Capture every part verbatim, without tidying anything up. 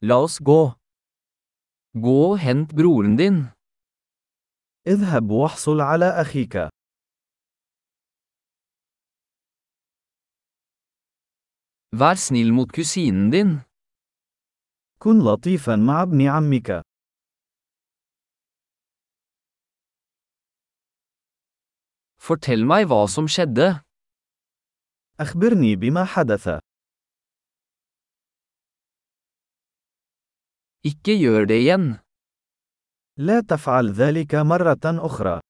La oss gå. Gå og hent broren din. اذهب واحصل على أخيك. Vær snill mot kusinen din. كن لطيفا مع ابن عمك. Fortell meg hva som skjedde. أخبرني بما حدث. Ikke gjør det igjen. لا تفعل ذلك مرة أخرى.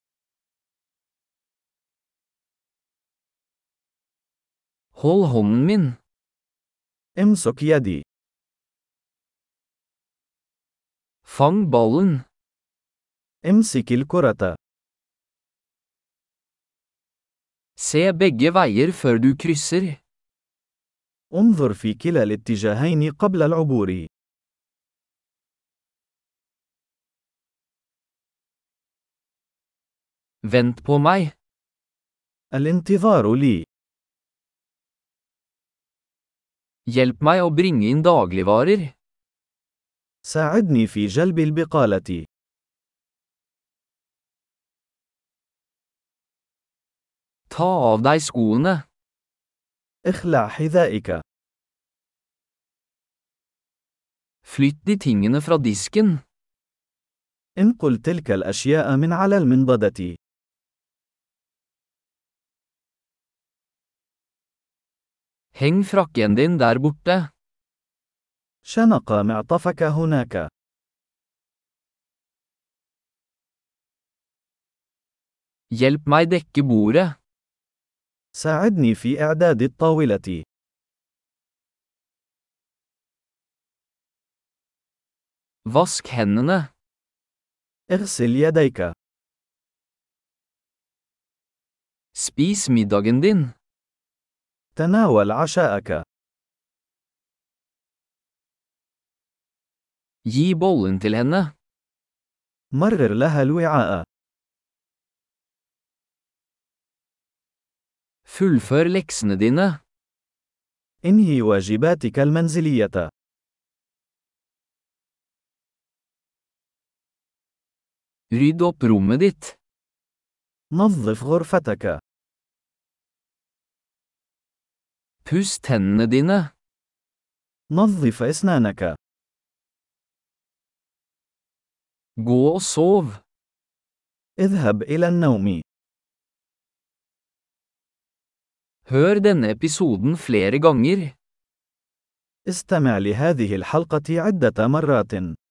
Hold hånden min. امسك يدي. Fang ballen. امسك الكرة. Se begge veier før du krysser. انظر في كلا الاتجاهين قبل العبور. Vent på meg. الانتظار لي. Hjelp meg å bringe inn dagligvarer. ساعدني في جلب البقالة. Ta av deg skoene. اخلع حذائك. Flytt de tingene fra disken. انقل تلك الأشياء من على المنضدة. Heng frakken din der borte. شنق معطفك هناك. Hjelp meg dekke bordet. ساعدني في إعداد الطاولة. Vask hendene. اغسل يديك. Spis middagen din. تناول عشاءك. Gi bollen til henne. مرر لها الوعاء. Fullfør leksene dine. انهي واجباتك المنزلية. Rydd opp rommet ditt. نظف غرفتك. Puss tennene dine. نظف أسنانك. Gå og sov. اذهب إلى النوم. Hør denne episoden flere ganger. استمع لهذه الحلقة عدة مرات.